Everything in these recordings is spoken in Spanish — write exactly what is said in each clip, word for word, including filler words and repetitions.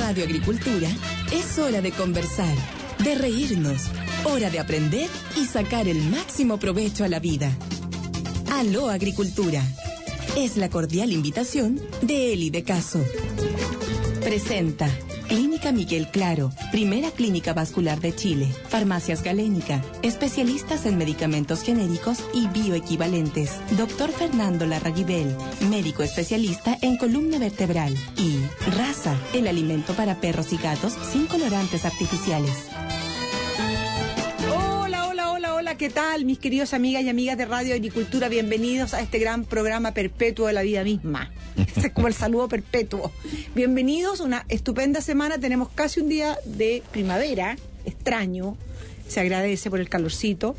Radio Agricultura es hora de conversar, de reírnos, hora de aprender y sacar el máximo provecho a la vida. Aló Agricultura. Es la cordial invitación de Eli de Caso. Presenta Clínica Miguel Claro, primera clínica vascular de Chile. Farmacias Galénica, especialistas en medicamentos genéricos y bioequivalentes. Doctor Fernando Larraguibel, médico especialista en columna vertebral. Y Raza, el alimento para perros y gatos sin colorantes artificiales. ¿Qué tal, mis queridos amigas y amigas de Radio Agricultura? Bienvenidos a este gran programa perpetuo de la vida misma. Ese es como el saludo perpetuo. Bienvenidos, una estupenda semana. Tenemos casi un día de primavera, extraño. Se agradece por el calorcito.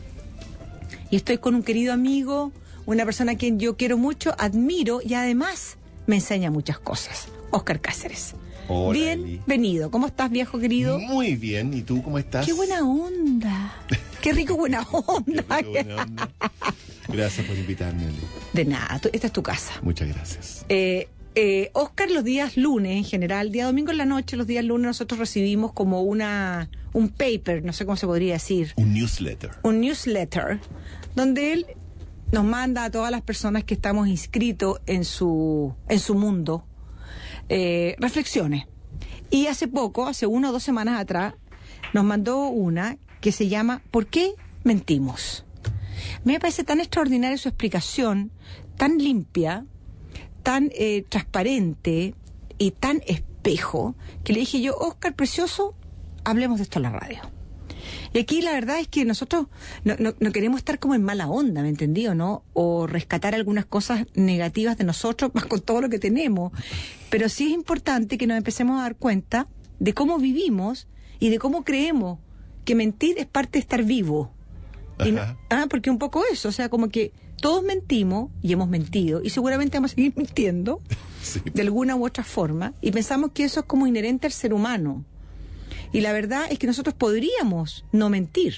Y estoy con un querido amigo, una persona a quien yo quiero mucho, admiro y además me enseña muchas cosas. Óscar Cáceres. Hola, bienvenido. Eli. ¿Cómo estás, viejo querido? Muy bien. ¿Y tú cómo estás? ¡Qué buena onda! ¡Qué rico buena onda! Qué buena onda. Gracias por invitarme, Eli. De nada, tú, esta es tu casa. Muchas gracias. Eh, eh, Óscar, los días lunes en general, día domingo en la noche, los días lunes nosotros recibimos como una un paper, no sé cómo se podría decir. Un newsletter. Un newsletter, donde él nos manda a todas las personas que estamos inscritos en su, en su mundo, Eh, reflexiones. Y hace poco, hace una o dos semanas atrás, nos mandó una que se llama ¿Por qué mentimos? Me parece tan extraordinaria su explicación, tan limpia, tan eh, transparente y tan espejo, que le dije yo, Óscar, precioso, hablemos de esto en la radio. Y aquí la verdad es que nosotros no, no, no queremos estar como en mala onda, ¿me entendió, no? O rescatar algunas cosas negativas de nosotros con todo lo que tenemos. Pero sí es importante que nos empecemos a dar cuenta de cómo vivimos y de cómo creemos que mentir es parte de estar vivo. Y no, ah, porque un poco eso, o sea, como que todos mentimos y hemos mentido y seguramente vamos a seguir mintiendo sí. de alguna u otra forma y pensamos que eso es como inherente al ser humano. Y la verdad es que nosotros podríamos no mentir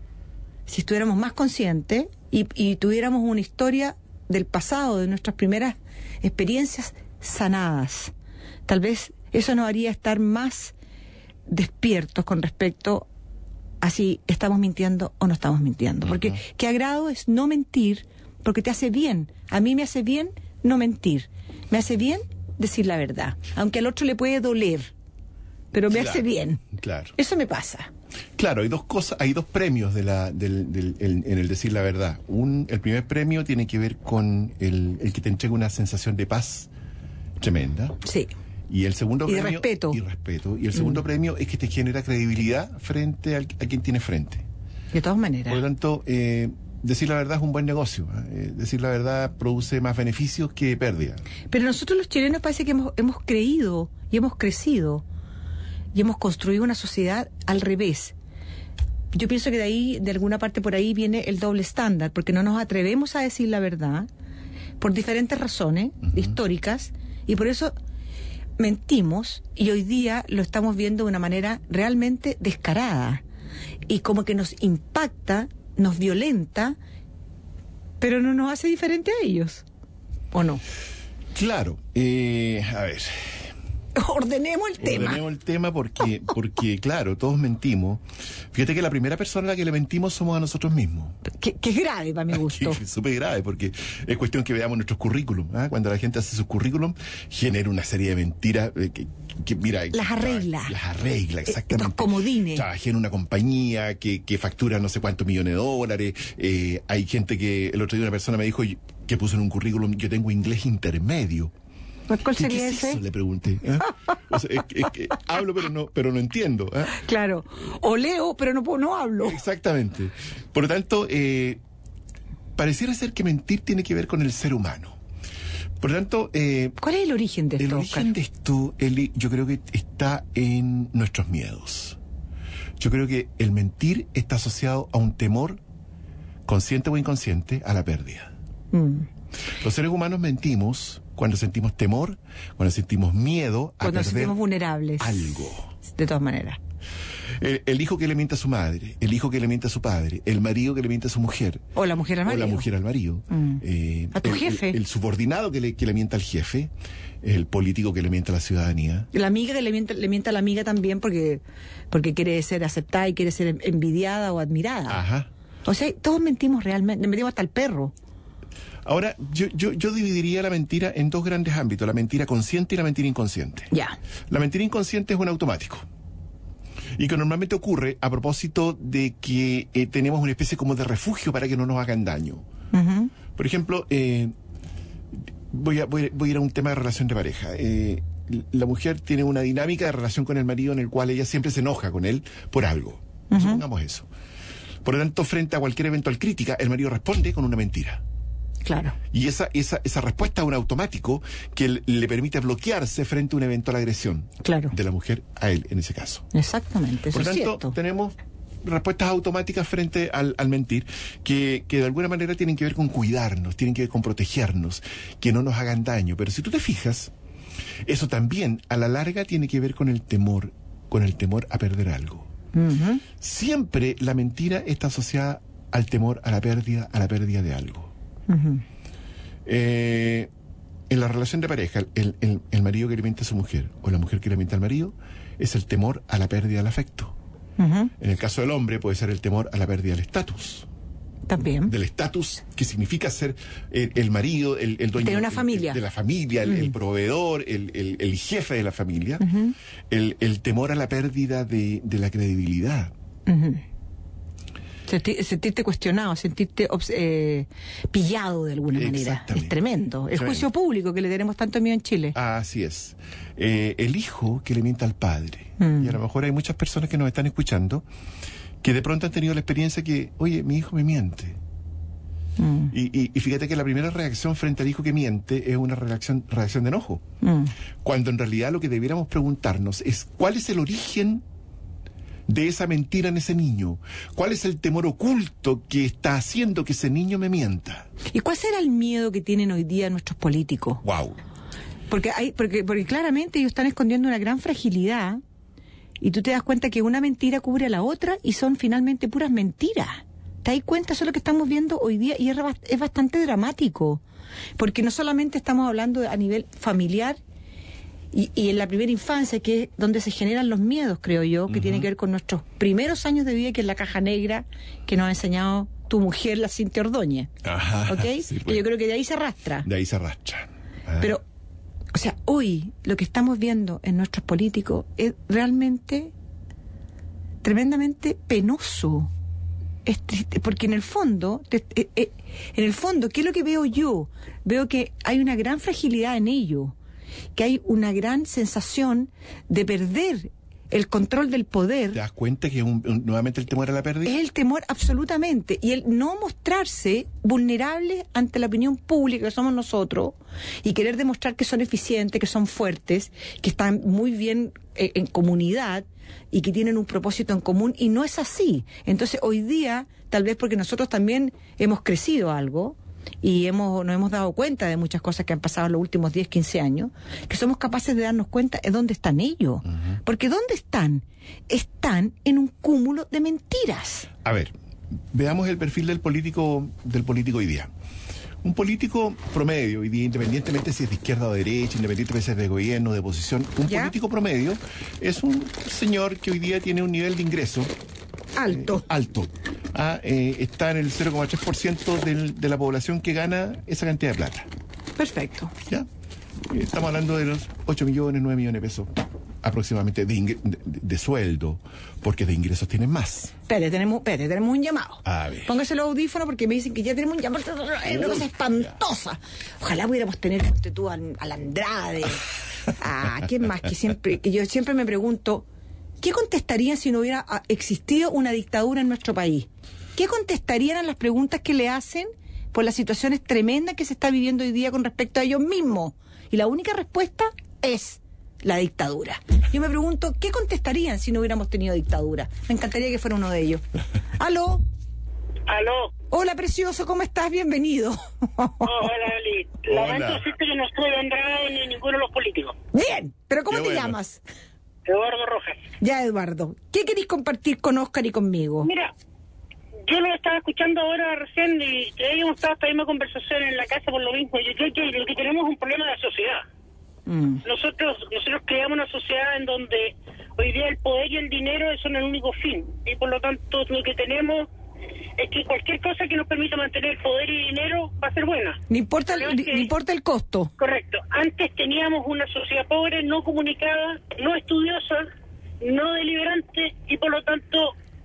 si estuviéramos más conscientes y, y tuviéramos una historia del pasado, de nuestras primeras experiencias sanadas. Tal vez eso nos haría estar más despiertos con respecto a si estamos mintiendo o no estamos mintiendo. Porque uh-huh. qué agrado es no mentir, porque te hace bien. A mí me hace bien no mentir. Me hace bien decir la verdad, aunque al otro le puede doler. Pero me claro, hace bien. Claro. Eso me pasa. Claro, hay dos cosas, hay dos premios de la, del, del, el, en el decir la verdad. Un, el primer premio tiene que ver con el, el que te entrega una sensación de paz tremenda. Sí. Y el segundo y premio. Respeto. Y respeto. Y el segundo mm. premio es que te genera credibilidad frente al, a quien tiene frente. De todas maneras. Por lo tanto, eh, decir la verdad es un buen negocio. ¿eh? Decir la verdad produce más beneficios que pérdida. Pero nosotros los chilenos parece que hemos, hemos creído y hemos crecido. Y hemos construido una sociedad al revés. Yo pienso que de ahí, de alguna parte por ahí, viene el doble estándar, porque no nos atrevemos a decir la verdad, por diferentes razones uh-huh. históricas, y por eso mentimos, y hoy día lo estamos viendo de una manera realmente descarada, y como que nos impacta, nos violenta, pero no nos hace diferente a ellos, ¿o no? Claro, eh, a ver... Ordenemos el tema. Ordenemos el tema porque, porque claro, todos mentimos. Fíjate que la primera persona a la que le mentimos somos a nosotros mismos. Que, que es grave para mi gusto. Es súper grave porque es cuestión que veamos nuestros currículum. ¿eh? Cuando la gente hace sus currículum, genera una serie de mentiras eh, que, que, mira... Las arregla. Las arregla, exactamente. Los comodines. Trabajé en una compañía que, que factura no sé cuántos millones de dólares. Eh, hay gente que... El otro día una persona me dijo que puso en un currículum, yo tengo inglés intermedio. ¿Cuál sería ¿Qué es ese? eso? Le pregunté. ¿eh? O sea, es, es que hablo pero no, pero no entiendo. ¿eh? Claro. O leo pero no puedo, no hablo. Exactamente. Por lo tanto, eh, pareciera ser que mentir tiene que ver con el ser humano. Por lo tanto, eh, ¿cuál es el origen de esto? El origen Oscar? de esto, Eli, yo creo que está en nuestros miedos. Yo creo que el mentir está asociado a un temor, consciente o inconsciente, a la pérdida. Mm. Los seres humanos mentimos cuando sentimos temor, cuando sentimos miedo a cuando nos perder sentimos vulnerables. Algo. De todas maneras. El, el hijo que le miente a su madre, el hijo que le miente a su padre, el marido que le miente a su mujer. O la mujer al marido. O la mujer al marido. Mm. Eh, a tu el, jefe. El, el subordinado que le, que le miente al jefe, el político que le miente a la ciudadanía. La amiga que le miente, le miente a la amiga también porque, porque quiere ser aceptada y quiere ser envidiada o admirada. Ajá. O sea, todos mentimos realmente, mentimos hasta el perro. Ahora, yo, yo, yo dividiría la mentira en dos grandes ámbitos, la mentira consciente y la mentira inconsciente. Ya. La mentira inconsciente es un automático. Y que normalmente ocurre a propósito de que eh, tenemos una especie como de refugio para que no nos hagan daño. Uh-huh. Por ejemplo, eh, voy, a, voy, a, voy a ir a un tema de relación de pareja. Eh, la mujer tiene una dinámica de relación con el marido en el cual ella siempre se enoja con él por algo. Uh-huh. Supongamos eso. Por lo tanto, frente a cualquier eventual crítica, el marido responde con una mentira. Claro. Y esa, esa, esa respuesta es un automático que le, le permite bloquearse frente a una eventual agresión. Claro. De la mujer a él, en ese caso. Exactamente, eso Por lo es tanto, cierto. tenemos respuestas automáticas frente al, al mentir, que, que de alguna manera tienen que ver con cuidarnos, tienen que ver con protegernos, que no nos hagan daño. Pero si tú te fijas, eso también a la larga tiene que ver con el temor, con el temor a perder algo. Uh-huh. Siempre la mentira está asociada al temor a la pérdida, a la pérdida de algo. Uh-huh. Eh, en la relación de pareja, el, el, el marido que le miente a su mujer o la mujer que le miente al marido es el temor a la pérdida del afecto. Uh-huh. En el caso del hombre puede ser el temor a la pérdida del estatus. También. Del estatus que significa ser el, el marido, el, el dueño de una el, familia. El, de la familia, el, uh-huh. el proveedor, el, el, el jefe de la familia. Uh-huh. el, el temor a la pérdida de, de la credibilidad. Uh-huh. Sentir, sentirte cuestionado, sentirte eh, pillado de alguna manera. Es tremendo. El juicio público que le tenemos tanto miedo en Chile. Así es. Eh, el hijo que le miente al padre. Mm. Y a lo mejor hay muchas personas que nos están escuchando que de pronto han tenido la experiencia que, oye, mi hijo me miente. Mm. Y, y, y fíjate que la primera reacción frente al hijo que miente es una reacción, reacción de enojo. Mm. Cuando en realidad lo que debiéramos preguntarnos es cuál es el origen de esa mentira en ese niño. ¿Cuál es el temor oculto que está haciendo que ese niño me mienta? ¿Y cuál será el miedo que tienen hoy día nuestros políticos? Wow. Porque hay, porque, porque claramente ellos están escondiendo una gran fragilidad y tú te das cuenta que una mentira cubre a la otra y son finalmente puras mentiras. ¿Te das cuenta? Eso es lo que estamos viendo hoy día y es, es bastante dramático. Porque no solamente estamos hablando a nivel familiar Y, y en la primera infancia, que es donde se generan los miedos, creo yo, que uh-huh. tiene que ver con nuestros primeros años de vida, que es la caja negra que nos ha enseñado tu mujer, la Cintia Ordóñez. Ajá. ¿Ok? Sí, pues. Que yo creo que de ahí se arrastra. De ahí se arrastra. Ah. Pero, o sea, hoy lo que estamos viendo en nuestros políticos es realmente tremendamente penoso. Es triste, porque en el fondo, te, eh, eh, en el fondo, ¿qué es lo que veo yo? Veo que hay una gran fragilidad en ello, que hay una gran sensación de perder el control del poder. ¿Te das cuenta que un, un, nuevamente el temor a la pérdida? Es el temor absolutamente, y el no mostrarse vulnerable ante la opinión pública que somos nosotros, y querer demostrar que son eficientes, que son fuertes, que están muy bien eh, en comunidad, y que tienen un propósito en común, y no es así. Entonces hoy día, tal vez porque nosotros también hemos crecido algo, y hemos nos hemos dado cuenta de muchas cosas que han pasado en los últimos diez, quince años, que somos capaces de darnos cuenta de dónde están ellos. Uh-huh. Porque ¿dónde están? Están en un cúmulo de mentiras. A ver, veamos el perfil del político del político hoy día. Un político promedio hoy día, independientemente si es de izquierda o de derecha, independientemente si es de gobierno o de oposición, un ¿Ya? político promedio es un señor que hoy día tiene un nivel de ingreso alto. Eh, alto. Ah, eh, está en el cero coma tres por ciento del, de la población que gana esa cantidad de plata. Perfecto. ¿Ya? Eh, estamos hablando de los ocho millones, nueve millones de pesos aproximadamente de, ingre- de, de, de sueldo, porque de ingresos tienen más. Espere, tenemos, espere, tenemos un llamado. A ver. Póngase los audífonos porque me dicen que ya tenemos un llamado. Es una cosa espantosa. Ojalá pudiéramos tener ponte tú a, a la Andrade. ¿A quién más? Que siempre, que yo siempre me pregunto, ¿qué contestarían si no hubiera existido una dictadura en nuestro país? ¿Qué contestarían a las preguntas que le hacen por las situaciones tremendas que se está viviendo hoy día con respecto a ellos mismos? Y la única respuesta es la dictadura. Yo me pregunto, ¿qué contestarían si no hubiéramos tenido dictadura? Me encantaría que fuera uno de ellos. ¿Aló? ¿Aló? Hola, precioso, ¿cómo estás? Bienvenido. Oh, hola, Eli. Lamento decirte que no estoy Andrade ni ninguno de los políticos. Bien, pero ¿cómo Qué te bueno. llamas? Eduardo Rojas. Ya, Eduardo, ¿qué queréis compartir con Óscar y conmigo? Mira, yo lo estaba escuchando ahora recién y hemos estado esta misma conversación en la casa por lo mismo. Yo creo que lo que tenemos es un problema de sociedad. Mm. Nosotros nosotros creamos una sociedad en donde hoy día el poder y el dinero son el único fin. Y por lo tanto lo que tenemos es que cualquier cosa que nos permita mantener poder y dinero va a ser buena. No importa, el, que, no importa el costo. Correcto. Antes teníamos una sociedad pobre, no comunicada, no estudiosa, no deliberante, y por lo tanto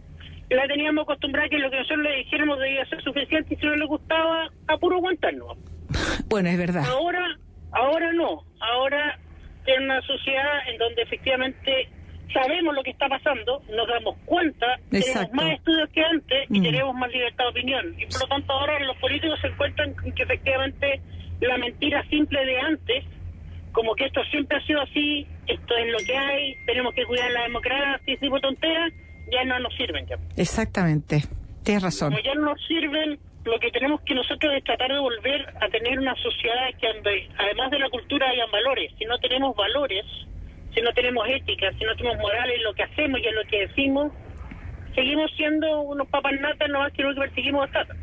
la teníamos acostumbrada a que lo que nosotros le dijéramos debía ser suficiente, y si no le gustaba, a puro aguantarnos. Bueno, es verdad. Ahora, ahora no. Ahora es una sociedad en donde efectivamente sabemos lo que está pasando, nos damos cuenta, Exacto. tenemos más estudios que antes y mm. tenemos más libertad de opinión. Y por lo tanto ahora los políticos se encuentran con que efectivamente la mentira simple de antes, como que esto siempre ha sido así, esto es lo que hay, tenemos que cuidar la democracia, ese tipo de tonteras, ya no nos sirven. Ya. Exactamente, tienes razón. Como ya no nos sirven, lo que tenemos que nosotros es tratar de volver a tener una sociedad que además de la cultura hayan valores. Si no tenemos valores, si no tenemos ética, si no tenemos moral en lo que hacemos y en lo que decimos, seguimos siendo unos papas natas, no más que lo que perseguimos a Tata.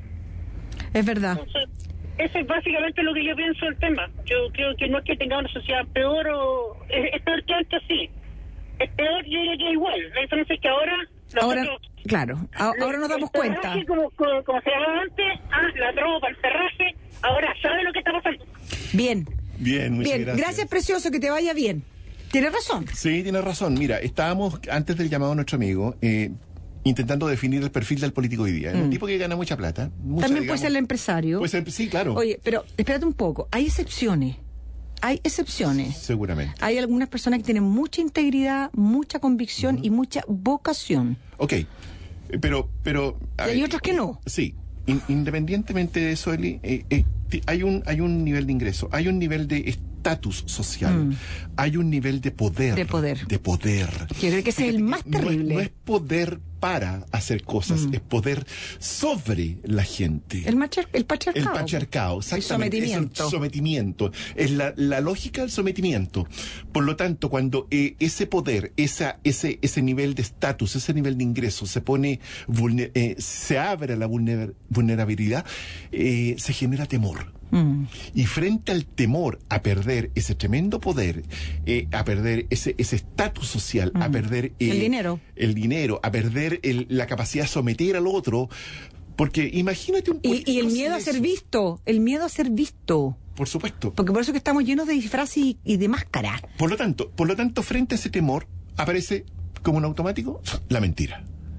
Es verdad. Entonces, eso es básicamente lo que yo pienso del tema. Yo creo que no es que tengamos una sociedad peor o... Es, es peor que antes, sí. Es peor, yo diría que igual. La diferencia es que ahora... Ahora, claro, ahora nos damos cuenta. Como, como, como se llamaba antes, ah, la tropa, el ferraje, ahora sabe lo que está pasando. Bien. Bien, muchas bien. gracias. Gracias, precioso, que te vaya bien. Tienes razón. Sí, tienes razón. Mira, estábamos, antes del llamado a nuestro amigo, eh, intentando definir el perfil del político hoy día. Es mm. un tipo que gana mucha plata. Mucha, También digamos, puede ser el empresario. Puede ser, sí, claro. Oye, pero espérate un poco. Hay excepciones. Hay excepciones. Seguramente. Hay algunas personas que tienen mucha integridad, mucha convicción uh-huh. y mucha vocación. Ok, pero... pero y hay otros que no. Sí. In, independientemente de eso, Eli, eh, eh, hay un hay un nivel de ingreso, hay un nivel de estatus social, mm. hay un nivel de poder. De poder. De poder. Yo creo que ese es el más terrible. No es, no es poder para hacer cosas, mm. es poder sobre la gente. El, macher, el patriarcado. El patriarcado, exactamente. El sometimiento. Es el sometimiento. Es la, la lógica del sometimiento. Por lo tanto, cuando eh, ese poder, esa, ese, ese nivel de estatus, ese nivel de ingreso se pone, vulner, eh, se abre a la vulner, vulnerabilidad, eh, se genera temor. Mm. Y frente al temor a perder ese tremendo poder, eh, a perder ese ese estatus social, mm. a perder eh, el dinero, el dinero, a perder el, la capacidad de someter al otro, porque imagínate un y, y el miedo a ser visto, el miedo a ser visto. Por supuesto. Porque por eso que estamos llenos de disfraces y, y de máscara. Por lo tanto, por lo tanto, frente a ese temor aparece como un automático la mentira.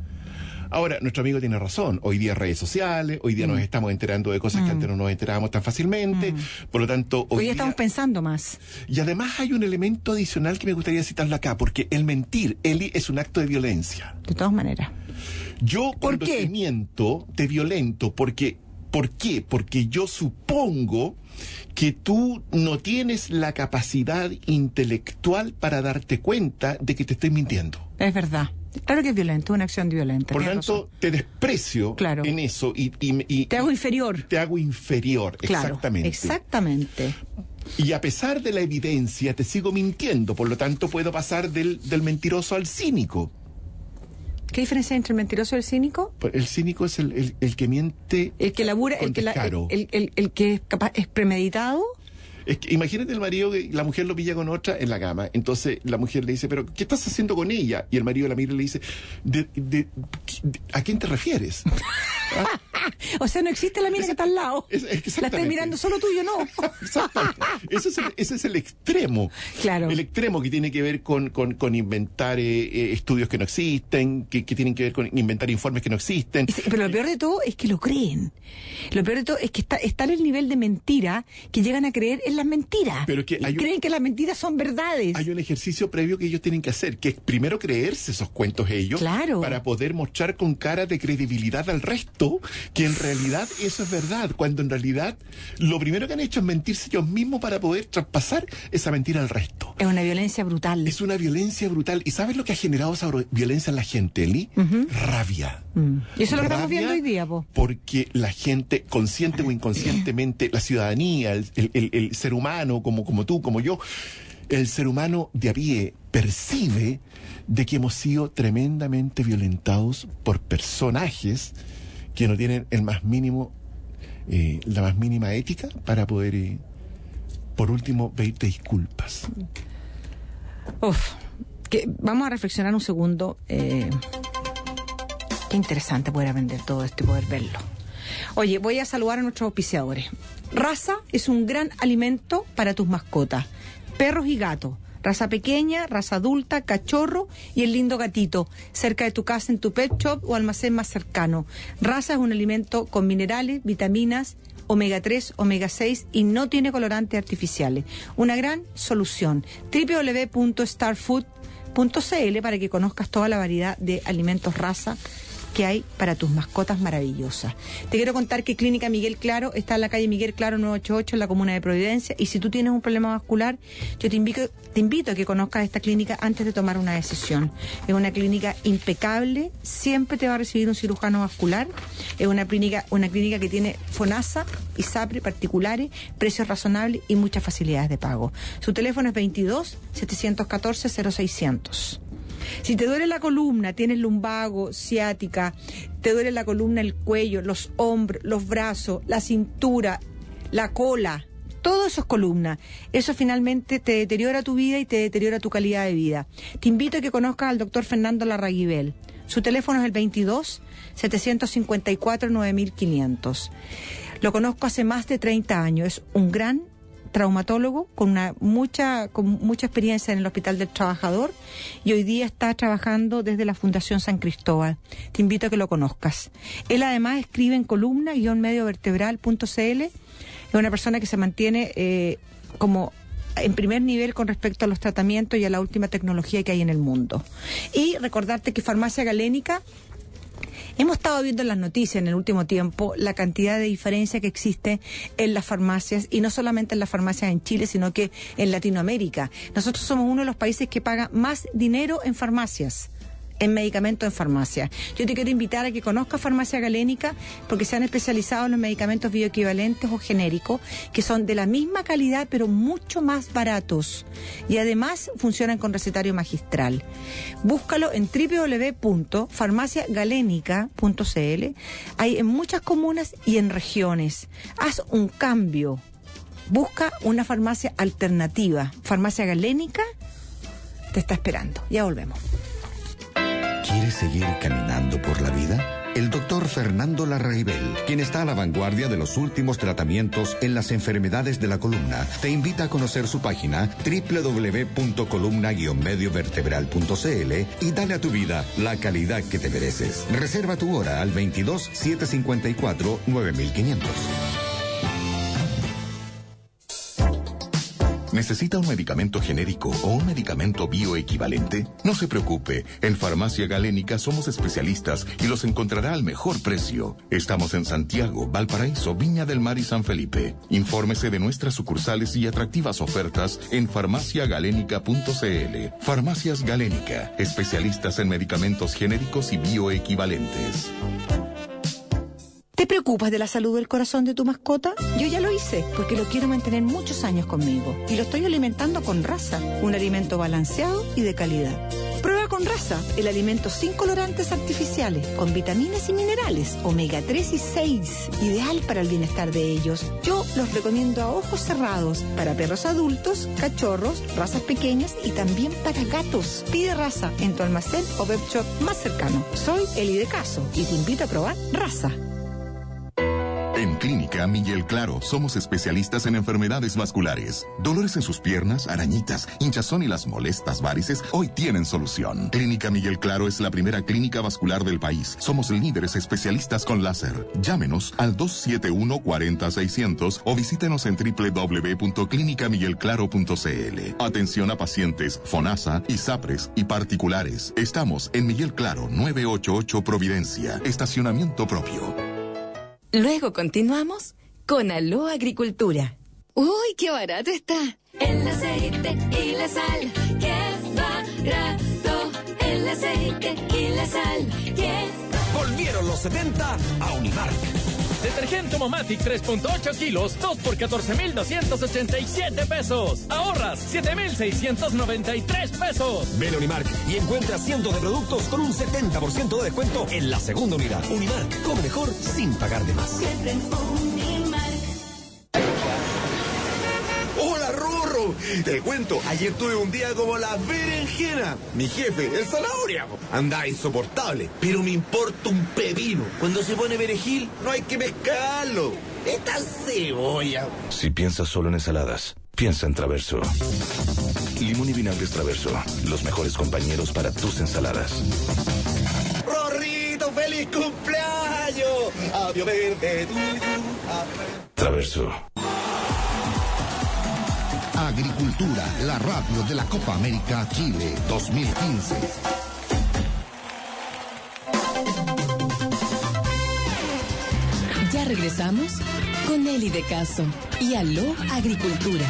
Ahora, nuestro amigo tiene razón. Hoy día redes sociales, hoy día mm. nos estamos enterando de cosas mm. que antes no nos enterábamos tan fácilmente. Mm. Por lo tanto, hoy, hoy día día estamos pensando más. Y además hay un elemento adicional que me gustaría citarlo acá, porque el mentir, Eli, es un acto de violencia. De todas maneras. Yo ¿Por cuando qué? te miento, te violento, porque, ¿por qué? Porque yo supongo que tú no tienes la capacidad intelectual para darte cuenta de que te estoy mintiendo. Es verdad. Claro que es violento, una acción violenta. Por lo tanto, razón. te desprecio claro. en eso y, y, y... Te hago inferior. Te hago inferior, claro, exactamente. Exactamente. Y a pesar de la evidencia, te sigo mintiendo. Por lo tanto, puedo pasar del, del mentiroso al cínico. ¿Qué diferencia hay entre el mentiroso y el cínico? El cínico es el, el, el que miente el que labura, con el que, la, descaro. el, el, el que es, capaz, es premeditado. Es que imagínate el marido que la mujer lo pilla con otra en la cama. Entonces la mujer le dice, pero ¿qué estás haciendo con ella? Y el marido la mira y le dice, ¿de, de, de, ¿a quién te refieres? ¿Ah? O sea, no existe la mina es, que está al lado. Es, es la estás mirando solo tuyo, ¿no? Exactamente. Ese es, el, ese es el extremo. Claro. El extremo que tiene que ver con, con, con inventar eh, estudios que no existen, que, que tienen que ver con inventar informes que no existen. Sí, pero lo peor de todo es que lo creen. Lo peor de todo es que está, está en el nivel de mentira que llegan a creer en las mentiras. Pero que hay y creen un, que las mentiras son verdades. Hay un ejercicio previo que ellos tienen que hacer, que es primero creerse esos cuentos ellos, claro. para poder mostrar con cara de credibilidad al resto que en realidad eso es verdad, cuando en realidad lo primero que han hecho es mentirse ellos mismos para poder traspasar esa mentira al resto. Es una violencia brutal. Es una violencia brutal. ¿Y sabes lo que ha generado esa violencia en la gente, Eli? Uh-huh. Rabia. Mm. Y eso es lo que estamos viendo hoy día, po. Porque la gente, consciente o inconscientemente, la ciudadanía, el, el, el, el ser humano, como, como tú, como yo, el ser humano de a pie percibe de que hemos sido tremendamente violentados por personajes que no tienen el más mínimo, eh, la más mínima ética para poder, eh, por último, pedirte disculpas. Uf, que vamos a reflexionar un segundo. Eh, qué interesante poder aprender todo esto y poder verlo. Oye, voy a saludar a nuestros auspiciadores. Raza es un gran alimento para tus mascotas, perros y gatos. Raza pequeña, raza adulta, cachorro y el lindo gatito, cerca de tu casa, en tu pet shop o almacén más cercano. Raza es un alimento con minerales, vitaminas, omega tres, omega seis y no tiene colorantes artificiales. Una gran solución. doble u doble u doble u punto star food punto c l para que conozcas toda la variedad de alimentos Raza que hay para tus mascotas maravillosas. Te quiero contar que Clínica Miguel Claro está en la calle Miguel Claro nueve ochenta y ocho en la comuna de Providencia, y si tú tienes un problema vascular, yo te invito, te invito a que conozcas esta clínica antes de tomar una decisión. Es una clínica impecable, siempre te va a recibir un cirujano vascular, es una clínica, una clínica que tiene FONASA y SAPRE particulares, precios razonables y muchas facilidades de pago. Su teléfono es veintidós, setecientos catorce, cero seiscientos. Si te duele la columna, tienes lumbago, ciática, te duele la columna, el cuello, los hombros, los brazos, la cintura, la cola, todo eso es columna. Eso finalmente te deteriora tu vida y te deteriora tu calidad de vida. Te invito a que conozcas al doctor Fernando Larraguibel. Su teléfono es el veintidós, setecientos cincuenta y cuatro, nueve mil quinientos. Lo conozco hace más de treinta años. Es un gran traumatólogo con una mucha con mucha experiencia en el Hospital del Trabajador, y hoy día está trabajando desde la Fundación San Cristóbal. Te invito a que lo conozcas. Él además escribe en columna guión medio vertebral punto c l. Es una persona que se mantiene eh, como en primer nivel con respecto a los tratamientos y a la última tecnología que hay en el mundo. Y recordarte que Farmacia Galénica, hemos estado viendo en las noticias en el último tiempo la cantidad de diferencia que existe en las farmacias, y no solamente en las farmacias en Chile, sino que en Latinoamérica. Nosotros somos uno de los países que paga más dinero en farmacias, en medicamentos en farmacia. Yo te quiero invitar a que conozcas Farmacia Galénica, porque se han especializado en los medicamentos bioequivalentes o genéricos, que son de la misma calidad pero mucho más baratos, y además funcionan con recetario magistral. Búscalo en doble u doble u doble u punto farmacia galénica punto c l. Hay en muchas comunas y en regiones. Haz un cambio. Busca una farmacia alternativa. Farmacia Galénica te está esperando. Ya volvemos. ¿Quieres seguir caminando por la vida? El doctor Fernando Larraguibel, quien está a la vanguardia de los últimos tratamientos en las enfermedades de la columna, te invita a conocer su página doble u doble u doble u punto columna guión medio vertebral punto c l y dale a tu vida la calidad que te mereces. Reserva tu hora al veintidós, setecientos cincuenta y cuatro, nueve mil quinientos. ¿Necesita un medicamento genérico o un medicamento bioequivalente? No se preocupe, en Farmacia Galénica somos especialistas y los encontrará al mejor precio. Estamos en Santiago, Valparaíso, Viña del Mar y San Felipe. Infórmese de nuestras sucursales y atractivas ofertas en farmacia galénica punto c l. Farmacias Galénica, especialistas en medicamentos genéricos y bioequivalentes. ¿Te preocupas de la salud del corazón de tu mascota? Yo ya lo hice, porque lo quiero mantener muchos años conmigo. Y lo estoy alimentando con Raza, un alimento balanceado y de calidad. Prueba con Raza, el alimento sin colorantes artificiales, con vitaminas y minerales, omega tres y seis, ideal para el bienestar de ellos. Yo los recomiendo a ojos cerrados, para perros adultos, cachorros, razas pequeñas y también para gatos. Pide Raza en tu almacén o web shop más cercano. Soy Eli de Caso y te invito a probar Raza. En Clínica Miguel Claro somos especialistas en enfermedades vasculares. Dolores en sus piernas, arañitas, hinchazón y las molestas varices hoy tienen solución. Clínica Miguel Claro es la primera clínica vascular del país. Somos líderes especialistas con láser. Llámenos al dos siete uno, cuatro cero, seiscientos o visítenos en doble u doble u doble u punto clínica miguel claro punto c l. Atención a pacientes FONASA, ISAPRES y particulares. Estamos en Miguel Claro, nueve ochenta y ocho Providencia. Estacionamiento propio. Luego continuamos con Aló Agricultura. ¡Uy, qué barato está! El aceite y la sal, qué barato. El aceite y la sal, qué... Volvieron los setenta a Unimark. Detergente Momatic tres punto ocho kilos, dos por catorce mil doscientos ochenta y siete pesos. Ahorras siete mil seiscientos noventa y tres pesos. Ven a Unimark y encuentra cientos de productos con un setenta por ciento de descuento en la segunda unidad. Unimark, come mejor sin pagar de más. Siempre en Unimark. ¡Hola, Rorro! Te cuento, ayer tuve un día como la berenjena. Mi jefe, el zanahoria, anda insoportable, pero me importa un pepino. Cuando se pone perejil, no hay que pescarlo. Esta cebolla. Si piensas solo en ensaladas, piensa en Traverso. Limón y vinagre Traverso, los mejores compañeros para tus ensaladas. ¡Rorrito, feliz cumpleaños! ¡Adiós, verde, Traverso. Agricultura, la radio de la Copa América Chile dos mil quince. Ya regresamos con Eli de Caso y Aló Agricultura.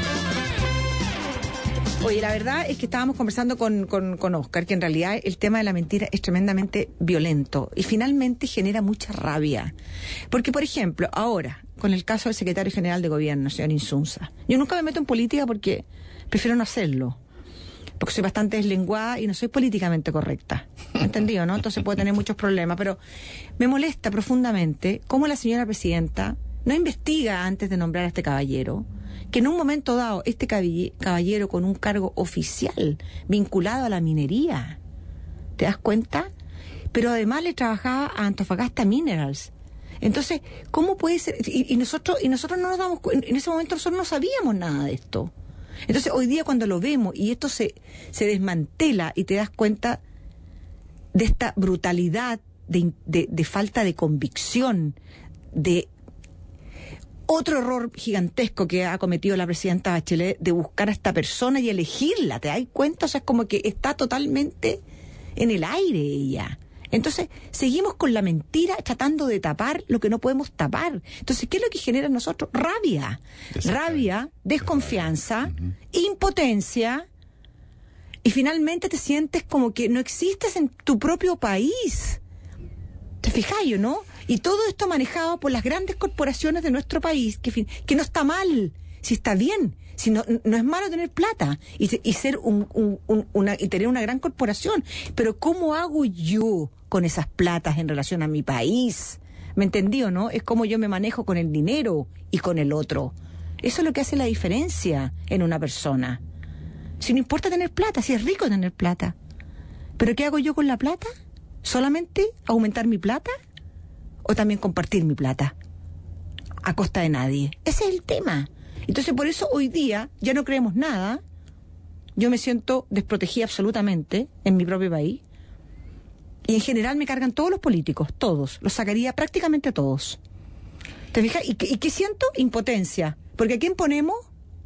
Oye, la verdad es que estábamos conversando con, con, con Oscar, que en realidad el tema de la mentira es tremendamente violento y finalmente genera mucha rabia. Porque, por ejemplo, ahora, con el caso del secretario general de gobierno, señor Insunza, yo nunca me meto en política porque prefiero no hacerlo. Porque soy bastante deslenguada y no soy políticamente correcta. ¿Entendido, no? Entonces puedo tener muchos problemas. Pero me molesta profundamente cómo la señora presidenta no investiga antes de nombrar a este caballero, que en un momento dado este caballero con un cargo oficial vinculado a la minería, ¿te das cuenta? Pero además le trabajaba a Antofagasta Minerals. Entonces, ¿cómo puede ser? Y, y nosotros y nosotros no nos damos cuenta, en ese momento nosotros no sabíamos nada de esto. Entonces, hoy día cuando lo vemos y esto se, se desmantela y te das cuenta de esta brutalidad, de, de, de falta de convicción, de otro error gigantesco que ha cometido la presidenta Bachelet de buscar a esta persona y elegirla, ¿te das cuenta? O sea, es como que está totalmente en el aire ella. Entonces, seguimos con la mentira tratando de tapar lo que no podemos tapar. Entonces, ¿qué es lo que genera en nosotros? Rabia. Rabia, desconfianza, uh-huh. impotencia, y finalmente te sientes como que no existes en tu propio país. ¿Te fijáis, no? Y todo esto manejado por las grandes corporaciones de nuestro país, que, que no está mal, si está bien, si no, no es malo tener plata y, y ser un, un, un, una, y tener una gran corporación. Pero ¿cómo hago yo con esas platas en relación a mi país? ¿Me entendí o no? Es como yo me manejo con el dinero y con el otro. Eso es lo que hace la diferencia en una persona. Si no importa tener plata, si es rico tener plata. ¿Pero qué hago yo con la plata? ¿Solamente aumentar mi plata? ¿O también compartir mi plata? A costa de nadie. Ese es el tema. Entonces, por eso hoy día ya no creemos nada. Yo me siento desprotegida absolutamente en mi propio país. Y en general me cargan todos los políticos, todos. Los sacaría prácticamente todos. ¿Te fijas? ¿Y qué, y qué siento? Impotencia. Porque ¿a quién ponemos?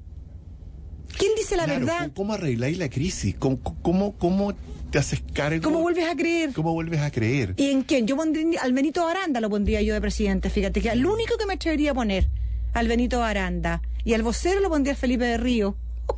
¿Quién dice la claro, verdad? ¿Cómo arregláis la crisis? ¿Cómo, cómo, cómo te haces cargo? ¿Cómo vuelves a creer? ¿Cómo vuelves a creer? ¿Y en quién? Yo pondría al Benito Aranda, lo pondría yo de presidente, fíjate, que es el único que me atrevería a poner, al Benito Aranda. Y al vocero lo pondría al Felipe de Río.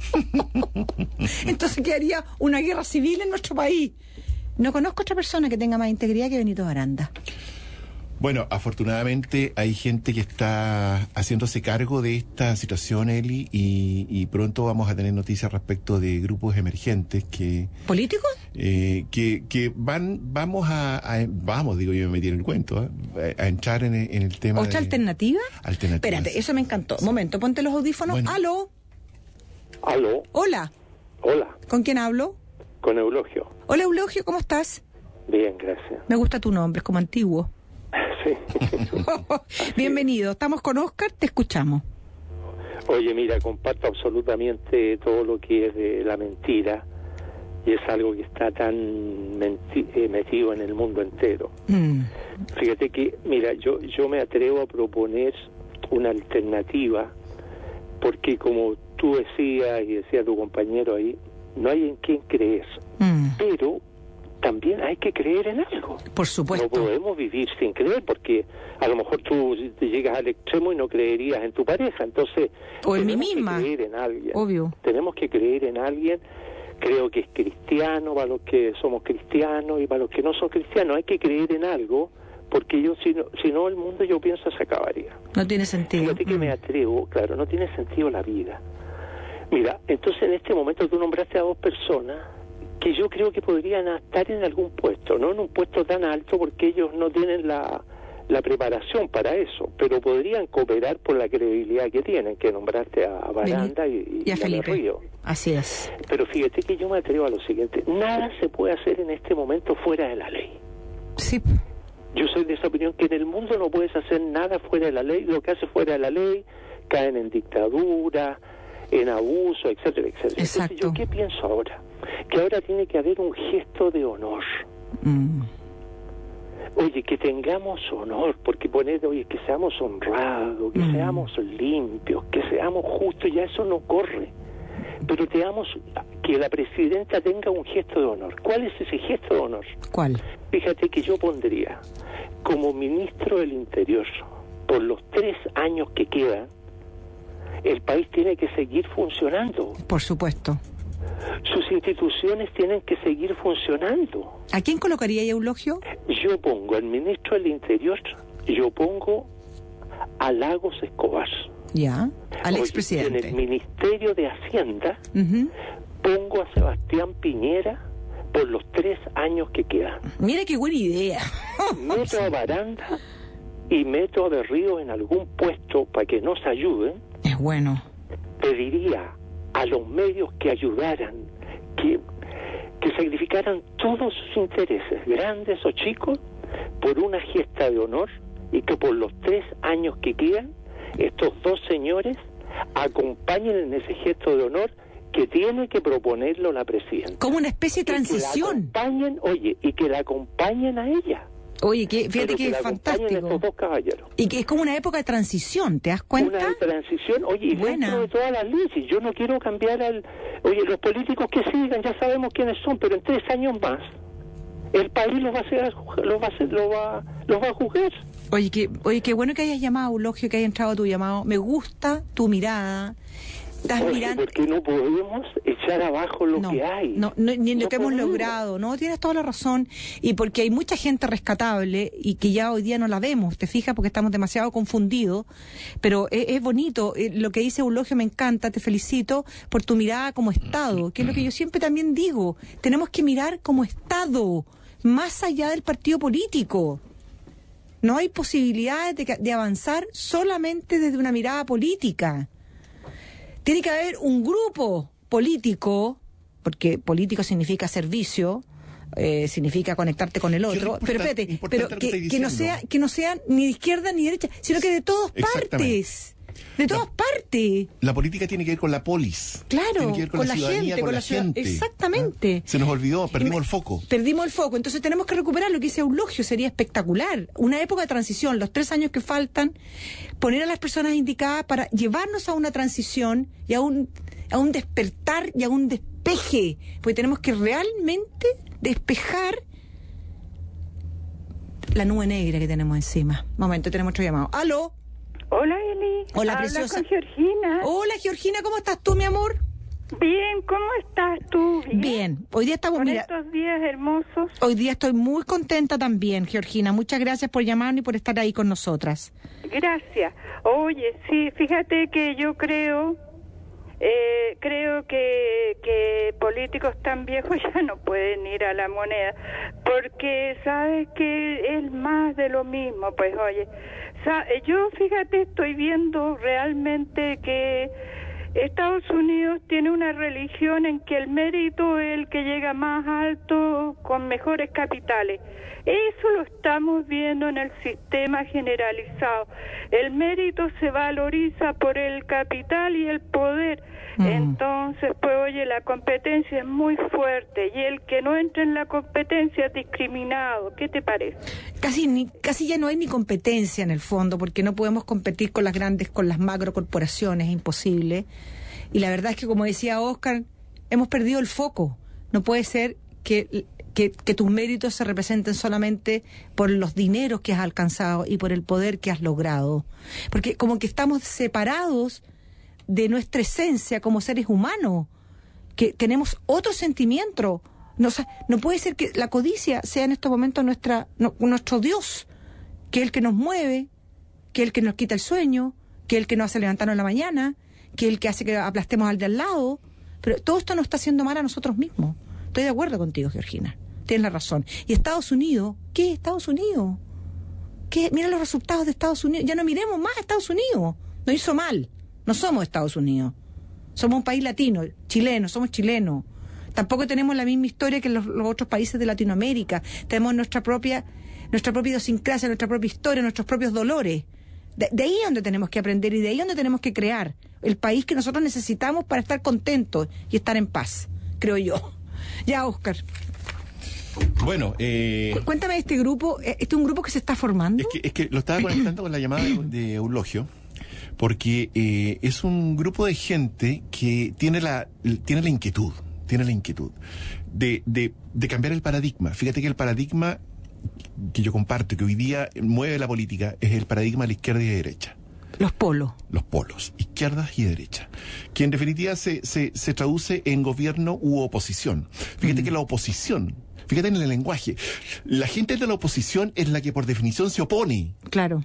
Entonces quedaría una guerra civil en nuestro país. No conozco otra persona que tenga más integridad que Benito Aranda. Bueno, afortunadamente hay gente que está haciéndose cargo de esta situación, Eli, y, y pronto vamos a tener noticias respecto de grupos emergentes que... ¿Políticos? Eh, que, que van, vamos a, a, vamos, digo yo me metí en el cuento, ¿eh? a, a entrar en el, en el tema ¿Otra de... alternativa? Alternativa. Espérate, eso me encantó. Momento, ponte los audífonos. Bueno. ¿Aló? ¿Aló? Hola. Hola. ¿Con quién hablo? Con Eulogio. Hola, Eulogio, ¿cómo estás? Bien, gracias. Me gusta tu nombre, es como antiguo. Sí. Bienvenido, estamos con Oscar, te escuchamos. Oye, mira, comparto absolutamente todo lo que es de la mentira y es algo que está tan menti- eh, metido en el mundo entero. Mm. Fíjate que, mira, yo, yo me atrevo a proponer una alternativa porque como tú decías y decía tu compañero ahí, no hay en quién creer, mm. pero también hay que creer en algo. Por supuesto. No podemos vivir sin creer porque a lo mejor tú te llegas al extremo y no creerías en tu pareja. Entonces, o en mí misma. Que creer en alguien. Obvio. Tenemos que creer en alguien. Creo que es cristiano para los que somos cristianos y para los que no son cristianos. Hay que creer en algo porque yo si no, si no el mundo yo pienso se acabaría. No tiene sentido. Fíjate que mm. me atrevo, claro, no tiene sentido la vida. Mira, entonces en este momento tú nombraste a dos personas que yo creo que podrían estar en algún puesto, no en un puesto tan alto porque ellos no tienen la, la preparación para eso, pero podrían cooperar por la credibilidad que tienen, que nombraste a Baranda y, y a Felipe Río. Así es. Pero fíjate que yo me atrevo a lo siguiente, nada se puede hacer en este momento fuera de la ley. Sí. Yo soy de esa opinión que en el mundo no puedes hacer nada fuera de la ley, lo que hace fuera de la ley caen en dictadura, en abuso, etcétera, etcétera. Exacto. Entonces, ¿yo qué pienso ahora? Que ahora tiene que haber un gesto de honor. Mm. Oye, que tengamos honor, porque poner, oye, que seamos honrados, que mm. seamos limpios, que seamos justos, ya eso no corre. Pero te damos que la presidenta tenga un gesto de honor. ¿Cuál es ese gesto de honor? ¿Cuál? Fíjate que yo pondría como ministro del Interior, por los tres años que quedan, el país tiene que seguir funcionando. Por supuesto. Sus instituciones tienen que seguir funcionando. ¿A quién colocaría ahí, Eulogio? Yo pongo al ministro del Interior, yo pongo a Lagos Escobar. Ya, al Oye, expresidente. En el Ministerio de Hacienda, uh-huh. pongo a Sebastián Piñera por los tres años que quedan. Mira qué buena idea. Meto a Baranda y meto a Berrío en algún puesto para que nos ayuden. Es bueno. Pediría a los medios que ayudaran, que, que sacrificaran todos sus intereses, grandes o chicos, por una gesta de honor, y que por los tres años que quedan, estos dos señores acompañen en ese gesto de honor que tiene que proponerlo la presidenta. Como una especie de transición. Y que la acompañen, oye, y que la acompañen a ella. Oye, que, fíjate que, que es fantástico. Estos dos caballeros. Y que es como una época de transición, ¿te das cuenta? Una transición, oye, y Buena. dentro de todas las leyes. Yo no quiero cambiar al... Oye, los políticos que sigan, ya sabemos quiénes son, pero en tres años más, el país los va a hacer, los va a hacer, los va, los va a juzgar. Oye, que, oye, qué bueno que hayas llamado, Eulogio, que haya entrado tu llamado. Me gusta tu mirada. Estás Oye, mirando... ¿por qué no podemos echar abajo lo no, que hay? No, no ni en lo no que hemos podemos. logrado. No, tienes toda la razón. Y porque hay mucha gente rescatable y que ya hoy día no la vemos, ¿te fijas? Porque estamos demasiado confundidos. Pero es, es bonito. Eh, lo que dice Eulogio me encanta. Te felicito por tu mirada como Estado, que es lo que yo siempre también digo. Tenemos que mirar como Estado, más allá del partido político. No hay posibilidades de, de avanzar solamente desde una mirada política. Tiene que haber un grupo político, porque político significa servicio, eh, significa conectarte con el otro, pero espérate, pero que, que no sea, que no sean ni de izquierda ni de derecha, sino que de todas partes. De todas la, partes. La política tiene que ver con la polis. Claro, tiene que ver con, con la, la ciudadanía, gente, con, con la, la ciudad, gente. Exactamente. ¿Ah? Se nos olvidó, perdimos me, el foco. Perdimos el foco, entonces tenemos que recuperar lo que dice Eulogio, sería espectacular. Una época de transición, los tres años que faltan, poner a las personas indicadas para llevarnos a una transición y a un, a un despertar y a un despeje, porque tenemos que realmente despejar la nube negra que tenemos encima. Momento, tenemos otro llamado. ¡Aló! Hola, Eli. Hola, Habla preciosa. con Georgina. Hola, Georgina, ¿cómo estás tú, mi amor? Bien, ¿cómo estás tú? Bien. Bien. Hoy día estamos, Con mira, estos días hermosos. Hoy día estoy muy contenta también, Georgina. Muchas gracias por llamarnos y por estar ahí con nosotras. Gracias. Oye, sí, fíjate que yo creo, eh, creo que, que políticos tan viejos ya no pueden ir a la moneda, porque sabes que es más de lo mismo, pues oye. Yo, fíjate, estoy viendo realmente que Estados Unidos tiene una religión en que el mérito es el que llega más alto con mejores capitales. Eso lo estamos viendo en el sistema generalizado. El mérito se valoriza por el capital y el poder. Mm. Entonces, pues oye, la competencia es muy fuerte y el que no entra en la competencia es discriminado. ¿Qué te parece? Casi ni, casi ya no hay ni competencia en el fondo, porque no podemos competir con las grandes, con las macrocorporaciones, es imposible. Y la verdad es que, como decía Oscar, hemos perdido el foco. No puede ser que, que, que tus méritos se representen solamente por los dineros que has alcanzado y por el poder que has logrado. Porque como que estamos separados de nuestra esencia como seres humanos, que tenemos otro sentimiento. No, no puede ser que la codicia sea en estos momentos nuestra, no, nuestro Dios. que es el que nos mueve, que es el que nos quita el sueño, que es el que nos hace levantarnos en la mañana, que es el que hace que aplastemos al de al lado. Pero todo esto nos está haciendo mal a nosotros mismos. Estoy de acuerdo contigo, Georgina. Tienes la razón. Y Estados Unidos, ¿qué es Estados Unidos? ¿Qué? Mira los resultados de Estados Unidos. Ya no miremos más a Estados Unidos. Nos hizo mal. No somos Estados Unidos. Somos un país latino, chileno, somos chilenos. Tampoco tenemos la misma historia que los, los otros países de Latinoamérica. Tenemos nuestra propia, nuestra propia idiosincrasia, nuestra propia historia, nuestros propios dolores. De, de ahí es donde tenemos que aprender y de ahí es donde tenemos que crear el país que nosotros necesitamos para estar contentos y estar en paz, creo yo. Ya, Oscar. Bueno, eh... Cu- cuéntame de este grupo. ¿Este es un grupo que se está formando? Es que, es que lo estaba conectando con la llamada de, de Eulogio, porque eh, es un grupo de gente que tiene la, tiene la inquietud, tiene la inquietud de, de, de cambiar el paradigma. Fíjate que el paradigma que yo comparto, que hoy día mueve la política, es el paradigma de la izquierda y de derecha. Los polos. Los polos, izquierdas y derecha. Que en definitiva se, se, se traduce en gobierno u oposición. Fíjate mm. que la oposición, fíjate en el lenguaje, la gente de la oposición es la que por definición se opone. Claro.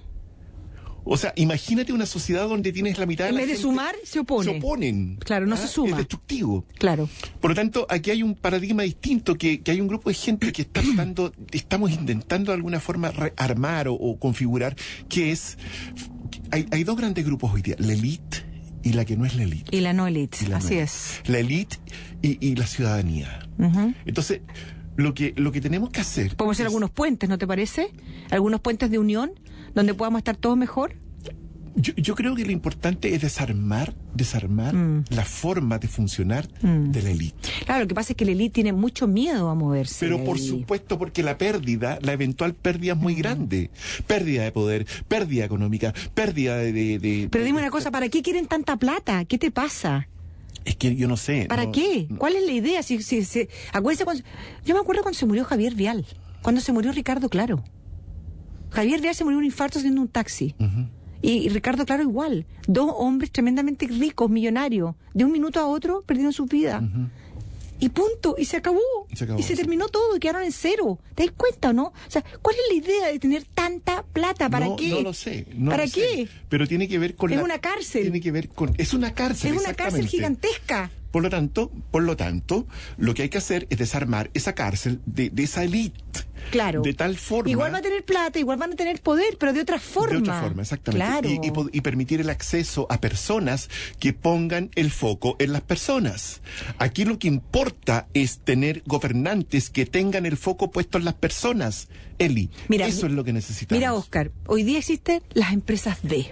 O sea, imagínate una sociedad donde tienes la mitad de en la vez gente... de sumar, se opone. Se oponen. Claro, no ¿Ah? se suma. Es destructivo. Claro. Por lo tanto, aquí hay un paradigma distinto, que, que hay un grupo de gente que está tratando, estamos intentando de alguna forma armar o, o configurar, que es... Hay, hay dos grandes grupos hoy día, la élite y la que no es la élite. Y la no élite, así no es. La élite y, y la ciudadanía. Uh-huh. Entonces, lo que, lo que tenemos que hacer... Podemos hacer es... algunos puentes, ¿no te parece? Algunos puentes de unión, donde podamos estar todos mejor. Yo, yo creo que lo importante es desarmar, desarmar mm. la forma de funcionar mm. de la élite. Claro, lo que pasa es que la élite tiene mucho miedo a moverse. Pero por supuesto, porque la pérdida, la eventual pérdida es muy mm. grande. Pérdida de poder, pérdida económica, pérdida de... de, de Pero dime de, una cosa, ¿para qué quieren tanta plata? ¿Qué te pasa? Es que yo no sé. ¿Para no, qué? No. ¿Cuál es la idea? Si, si, si, acuérdense cuando, yo me acuerdo cuando se murió Javier Vial, cuando se murió Ricardo Claro. Javier Vial se murió de un infarto haciendo un taxi. Uh-huh. Y Ricardo Claro igual. Dos hombres tremendamente ricos, millonarios. De un minuto a otro perdieron sus vidas. Uh-huh. Y punto. Y se acabó. Y se, acabó, y se sí. terminó todo. Y quedaron en cero. ¿Te das cuenta o no? O sea, ¿cuál es la idea de tener tanta plata? ¿Para no, qué? No lo sé. No ¿Para lo qué? Sé. Pero tiene que ver con es la... una cárcel. Tiene que ver con... Es una cárcel, Es una cárcel gigantesca. Por lo tanto, por lo tanto, lo que hay que hacer es desarmar esa cárcel de, de esa élite. Claro. De tal forma... Igual van a tener plata, igual van a tener poder, pero de otra forma. De otra forma, exactamente. Claro. Y, y, y permitir el acceso a personas que pongan el foco en las personas. Aquí lo que importa es tener gobernantes que tengan el foco puesto en las personas. Eli, mira, eso es lo que necesitamos. Mira, Oscar, hoy día existen las empresas B,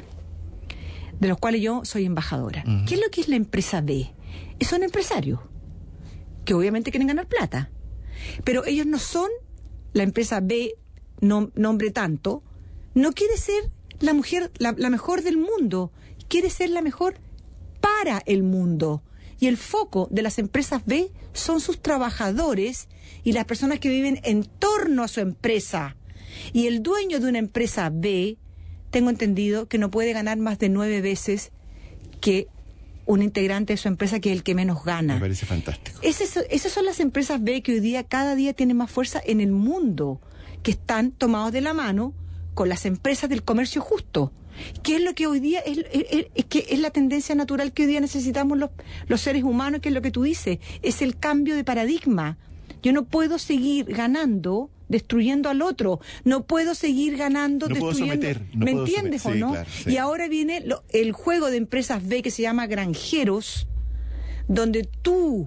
de los cuales yo soy embajadora. Uh-huh. ¿Qué es lo que es la empresa B? Son empresarios que obviamente quieren ganar plata, pero ellos no son la empresa B, no, nombre tanto, no quiere ser la mujer, la, la mejor del mundo, quiere ser la mejor para el mundo. Y el foco de las empresas B son sus trabajadores y las personas que viven en torno a su empresa. Y el dueño de una empresa B, tengo entendido que no puede ganar más de nueve veces que un integrante de su empresa, que es el que menos gana. Me parece fantástico. Esas, esas son las empresas B que hoy día, cada día tienen más fuerza en el mundo, que están tomados de la mano con las empresas del comercio justo. ¿Qué es lo que hoy día es, es, es, que es la tendencia natural que hoy día necesitamos los, los seres humanos? Que es lo que tú dices, es el cambio de paradigma. Yo no puedo seguir ganando destruyendo al otro, no puedo seguir ganando no destruyendo. Puedo someter, no ¿Me puedo entiendes someter. o no? Sí, claro, sí. Y ahora viene lo, el juego de empresas B que se llama granjeros, donde tú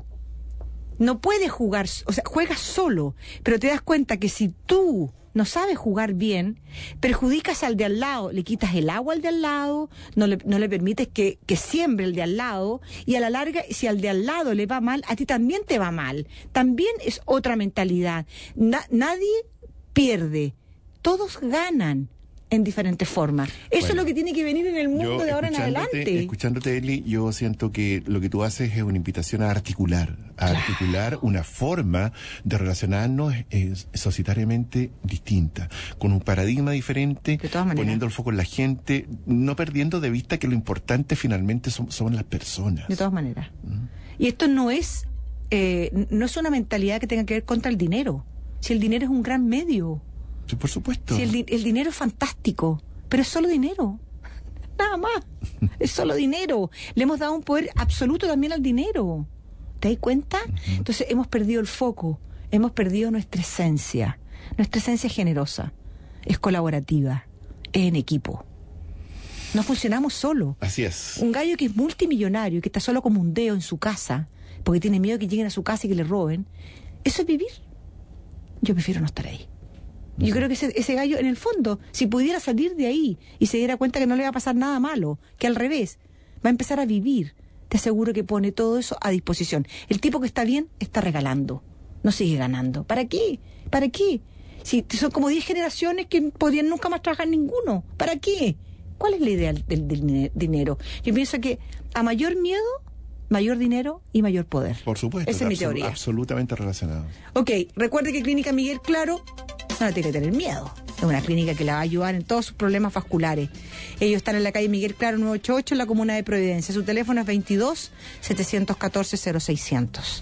no puedes jugar, o sea, juegas solo, pero te das cuenta que si tú no sabes jugar bien, perjudicas al de al lado, le quitas el agua al de al lado, no le, no le permites que, que siembre el de al lado, y a la larga, si al de al lado le va mal, a ti también te va mal. También es otra mentalidad. Na, nadie pierde, todos ganan en diferentes formas. Eso bueno, es lo que tiene que venir en el mundo de ahora en adelante. Escuchándote, Eli, yo siento que lo que tú haces es una invitación a articular, a claro. articular una forma de relacionarnos eh, societariamente distinta, con un paradigma diferente, poniendo el foco en la gente, no perdiendo de vista que lo importante finalmente son, son las personas. De todas maneras. ¿Mm? Y esto no es, eh, no es una mentalidad que tenga que ver contra el dinero. Si el dinero es un gran medio, Sí, por supuesto. Si el, el dinero es fantástico, pero es solo dinero. Nada más. Es solo dinero. Le hemos dado un poder absoluto también al dinero. ¿Te das cuenta? Uh-huh. Entonces hemos perdido el foco, hemos perdido nuestra esencia. Nuestra esencia es generosa, es colaborativa, es en equipo. No funcionamos solo. Así es. Un gallo que es multimillonario y que está solo como un dedo en su casa, porque tiene miedo que lleguen a su casa y que le roben, eso es vivir. Yo prefiero no estar ahí. Yo creo que ese, ese gallo, en el fondo, si pudiera salir de ahí y se diera cuenta que no le va a pasar nada malo, que al revés, va a empezar a vivir, te aseguro que pone todo eso a disposición. El tipo que está bien, está regalando, no sigue ganando. ¿Para qué? ¿Para qué? Si son como diez generaciones que podrían nunca más trabajar ninguno. ¿Para qué? ¿Cuál es la idea del, del dinero? Yo pienso que a mayor miedo, mayor dinero y mayor poder. Por supuesto. Esa es mi absol- teoría. Absolutamente relacionado. Ok, recuerde que Clínica Miguel Claro no tiene que tener miedo. Es una clínica que la va a ayudar en todos sus problemas vasculares. Ellos están en la calle Miguel Claro nueve ochenta y ocho en la comuna de Providencia. Su teléfono es veintidós, setecientos catorce, cero seiscientos.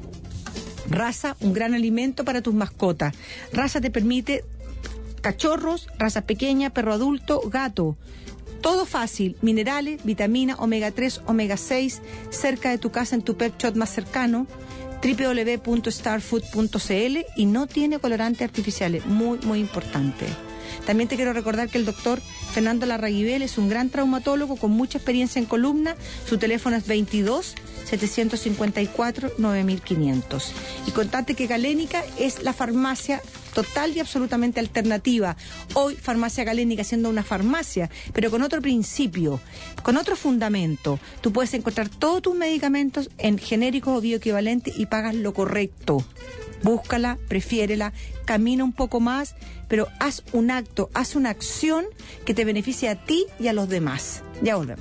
Raza, un gran alimento para tus mascotas. Raza te permite cachorros, raza pequeña, perro adulto, gato. Todo fácil, minerales, vitamina, omega tres, omega seis, cerca de tu casa en tu pet shop más cercano, doble u doble u doble u punto starfood punto c l, y no tiene colorantes artificiales, muy, muy importante. También te quiero recordar que el doctor Fernando Larraguibel es un gran traumatólogo con mucha experiencia en columna. Su teléfono es veintidós, setecientos cincuenta y cuatro, nueve mil quinientos. Y contarte que Galénica es la farmacia total y absolutamente alternativa. Hoy Farmacia Galénica siendo una farmacia, pero con otro principio, con otro fundamento. Tú puedes encontrar todos tus medicamentos en genéricos o bioequivalentes y pagas lo correcto. Búscala, prefiérela, camina un poco más, pero haz un acto, haz una acción que te beneficie a ti y a los demás. Ya volvemos.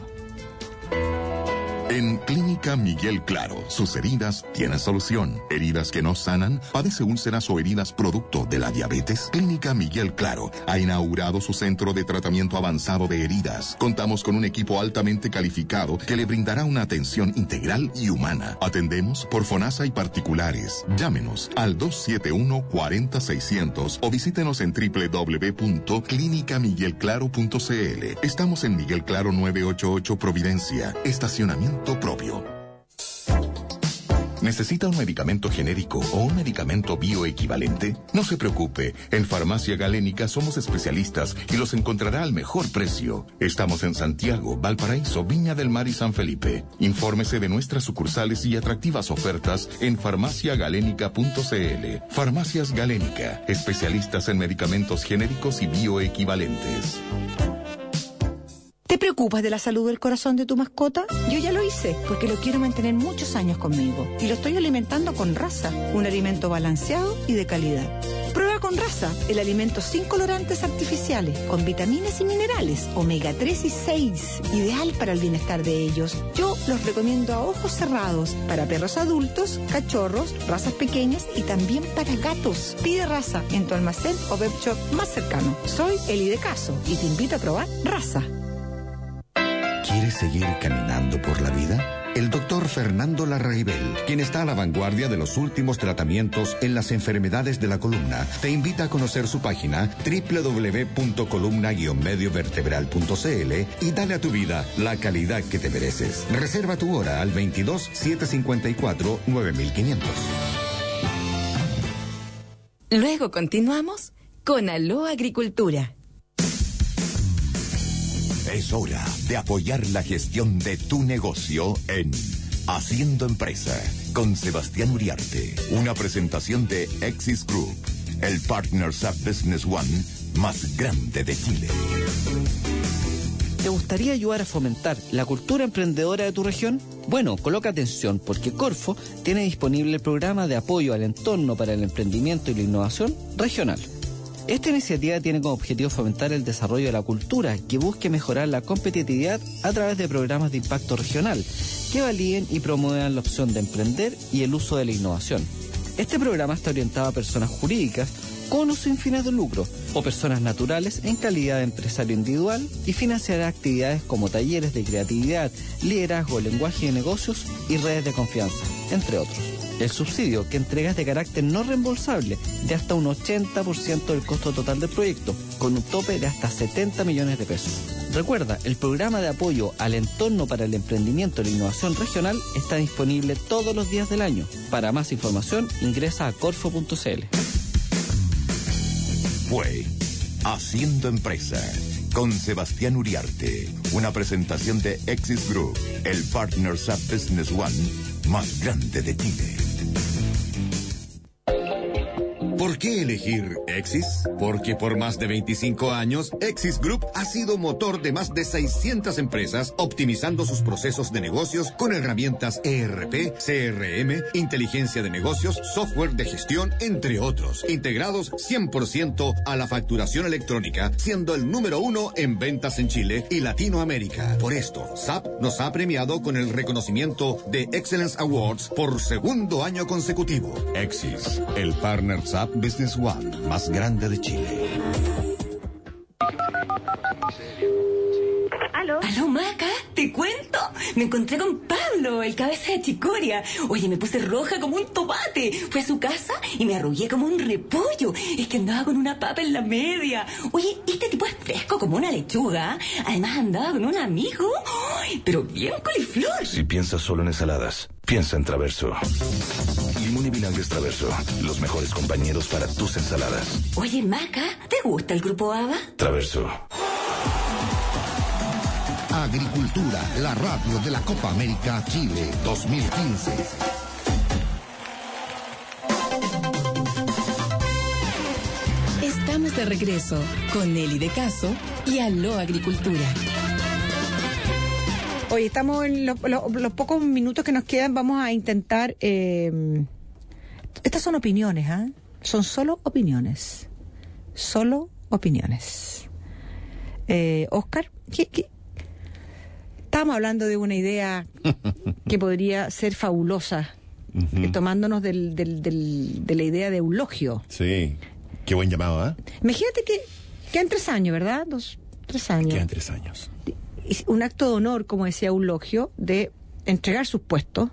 En Clínica Miguel Claro, sus heridas tienen solución. ¿Heridas que no sanan? ¿Padece úlceras o heridas producto de la diabetes? Clínica Miguel Claro ha inaugurado su centro de tratamiento avanzado de heridas. Contamos con un equipo altamente calificado que le brindará una atención integral y humana. Atendemos por FONASA y particulares. Llámenos al dos siete uno, cuatro cero, seiscientos o visítenos en doble u doble u doble u punto clínica miguel claro punto c l. Estamos en Miguel Claro nueve ochenta y ocho Providencia. Estacionamiento propio. ¿Necesita un medicamento genérico o un medicamento bioequivalente? No se preocupe, en Farmacia Galénica somos especialistas y los encontrará al mejor precio. Estamos en Santiago, Valparaíso, Viña del Mar y San Felipe. Infórmese de nuestras sucursales y atractivas ofertas en farmacia galénica punto c l. Farmacias Galénica, especialistas en medicamentos genéricos y bioequivalentes. ¿Te preocupas de la salud del corazón de tu mascota? Yo ya lo hice, porque lo quiero mantener muchos años conmigo. Y lo estoy alimentando con Raza, un alimento balanceado y de calidad. Prueba con Raza, el alimento sin colorantes artificiales, con vitaminas y minerales, omega tres y seis, ideal para el bienestar de ellos. Yo los recomiendo a ojos cerrados, para perros adultos, cachorros, razas pequeñas y también para gatos. Pide Raza en tu almacén o web shop más cercano. Soy Eli de Caso y te invito a probar Raza. ¿Quieres seguir caminando por la vida? El doctor Fernando Larraibel, quien está a la vanguardia de los últimos tratamientos en las enfermedades de la columna, te invita a conocer su página doble u doble u doble u punto columna guion medio vertebral punto c l y dale a tu vida la calidad que te mereces. Reserva tu hora al veintidós, setecientos cincuenta y cuatro, nueve mil quinientos. Luego continuamos con Aló Agricultura. Es hora de apoyar la gestión de tu negocio en Haciendo Empresa con Sebastián Uriarte. Una presentación de Exis Group, el Partners Up Business One más grande de Chile. ¿Te gustaría ayudar a fomentar la cultura emprendedora de tu región? Bueno, coloca atención porque Corfo tiene disponible el programa de apoyo al entorno para el emprendimiento y la innovación regional. Esta iniciativa tiene como objetivo fomentar el desarrollo de la cultura que busque mejorar la competitividad a través de programas de impacto regional que validen y promuevan la opción de emprender y el uso de la innovación. Este programa está orientado a personas jurídicas con o sin fines de lucro o personas naturales en calidad de empresario individual y financiará actividades como talleres de creatividad, liderazgo, lenguaje de negocios y redes de confianza, entre otros. El subsidio que entrega es de carácter no reembolsable, de hasta un ochenta por ciento del costo total del proyecto, con un tope de hasta setenta millones de pesos. Recuerda, el programa de apoyo al entorno para el emprendimiento y la innovación regional está disponible todos los días del año. Para más información, ingresa a corfo punto c l. Fue Haciendo Empresa con Sebastián Uriarte, una presentación de Exis Group, el Partners Up Business One más grande de Chile. ¿Por qué elegir Exis? Porque por más de veinticinco años, Exis Group ha sido motor de más de seiscientas empresas, optimizando sus procesos de negocios con herramientas E R P, C R M, inteligencia de negocios, software de gestión, entre otros, integrados cien por ciento a la facturación electrónica, siendo el número uno en ventas en Chile y Latinoamérica. Por esto, S A P nos ha premiado con el reconocimiento de Excellence Awards por segundo año consecutivo. Exis, el partner S A P Business One más grande de Chile. ¿Aló? ¿Aló, Maca? ¿Te cuento? Me encontré con Pablo, el cabeza de chicoria. Oye, me puse roja como un tomate. Fui a su casa y me arrugué como un repollo. Es que andaba con una papa en la media. Oye, este tipo es fresco como una lechuga. Además andaba con un amigo. ¡Ay, pero bien coliflor! Si piensas solo en ensaladas, piensa en Traverso. Limón y vinagres Traverso, los mejores compañeros para tus ensaladas. Oye, Maca, ¿te gusta el grupo ABBA? Traverso. Agricultura, la radio de la Copa América Chile dos mil quince. Estamos de regreso con Nelly de Caso y Aló Agricultura. Hoy estamos en los, los, los pocos minutos que nos quedan, vamos a intentar... Eh, estas son opiniones, ¿ah? ¿eh? Son solo opiniones. Solo opiniones. Eh, Oscar, ¿qué, qué? Estábamos hablando de una idea que podría ser fabulosa, uh-huh. eh, tomándonos del, del, del, de la idea de eulogio. Sí, qué buen llamado, ¿eh? Imagínate que quedan tres años, ¿verdad? Dos, tres años. Quedan tres años. Un acto de honor, como decía Eulogio, de entregar sus puestos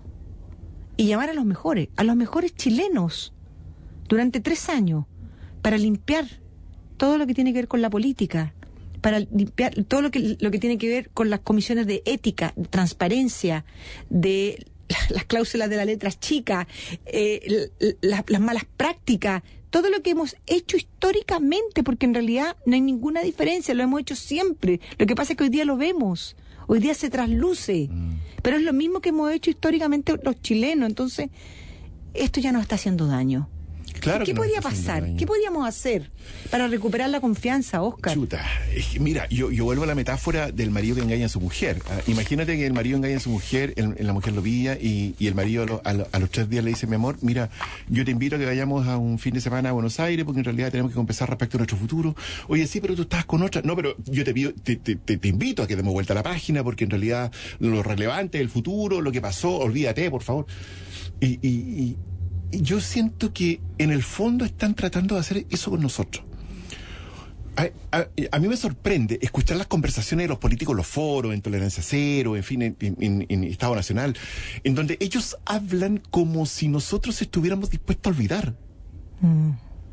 y llamar a los mejores, a los mejores chilenos, durante tres años, para limpiar todo lo que tiene que ver con la política, para limpiar todo lo que lo que tiene que ver con las comisiones de ética, de transparencia, de las cláusulas de las letras chicas, eh, la, las malas prácticas, todo lo que hemos hecho históricamente, porque en realidad no hay ninguna diferencia, lo hemos hecho siempre. Lo que pasa es que hoy día lo vemos, hoy día se trasluce, mm. pero es lo mismo que hemos hecho históricamente los chilenos. Entonces, esto ya nos está haciendo daño. Claro. ¿Qué podía pasar? ¿Qué podíamos hacer para recuperar la confianza, Oscar? Chuta, es que, mira, yo, yo vuelvo a la metáfora del marido que engaña a su mujer. Ah, imagínate que el marido engaña a su mujer, el, la mujer lo pilla y, y el marido a, lo, a, lo, a los tres días le dice: mi amor, mira, yo te invito a que vayamos a un fin de semana a Buenos Aires porque en realidad tenemos que conversar respecto a nuestro futuro. Oye, sí, pero tú estás con otra. No, pero yo te, pido, te, te, te, te invito a que demos vuelta a la página porque en realidad lo relevante es el futuro, lo que pasó, olvídate, por favor. Y... y, y yo siento que en el fondo están tratando de hacer eso con nosotros. A, a, a mí me sorprende escuchar las conversaciones de los políticos, los foros, en Tolerancia Cero, en fin, en, en, en Estado Nacional, en donde ellos hablan como si nosotros estuviéramos dispuestos a olvidar. Mm.